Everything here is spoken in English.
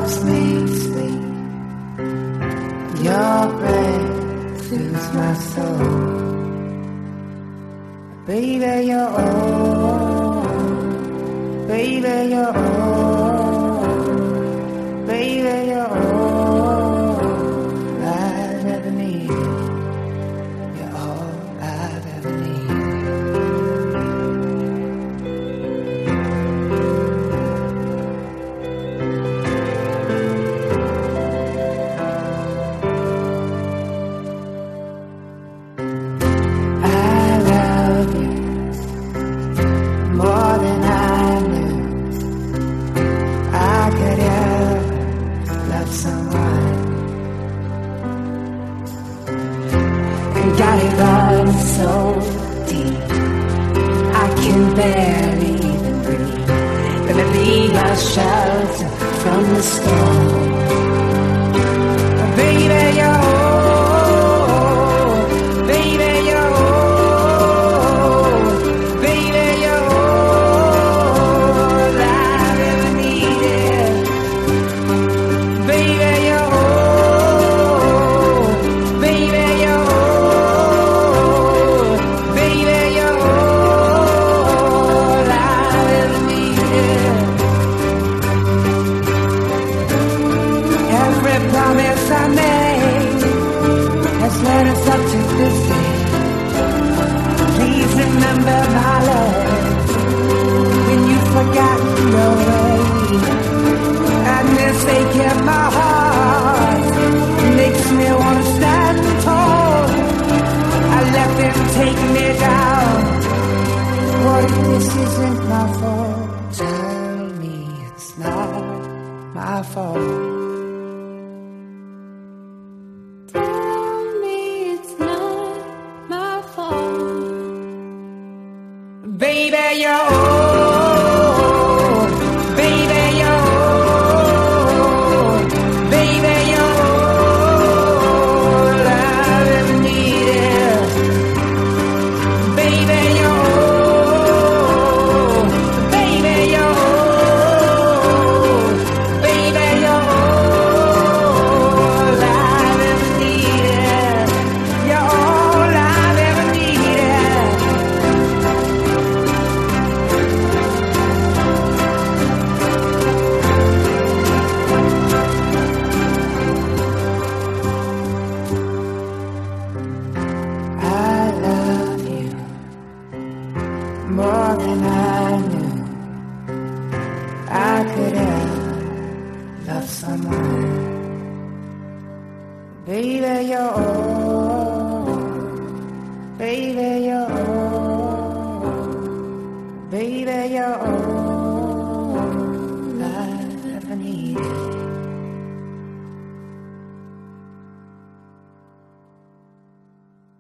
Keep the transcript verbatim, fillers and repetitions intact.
helps me sleep. Your breath fills my soul. Baby, you're all, baby, you're all, baby, you're all I've ever needed. You're all I've ever needed. Got it run so deep, I can barely even breathe. Let me be my shelter from the storm. Baby, you're all, baby, you're all, baby, you're all I've ever needed. Baby, you're all, baby, you're all. Promise I made has led us up to this day. Please remember my love when you've forgotten your way. And this ache in my heart makes me want to stand tall. I let them take me down. What if this isn't my fault? Tell me it's not my fault. Baby, you're all, baby, you're all, baby, you're all I've ever needed. Baby, you're all, baby, you're all, baby, you're all I've ever needed. You're all I've ever needed. More than I knew I could ever love someone. Baby, you're all, baby, you're all.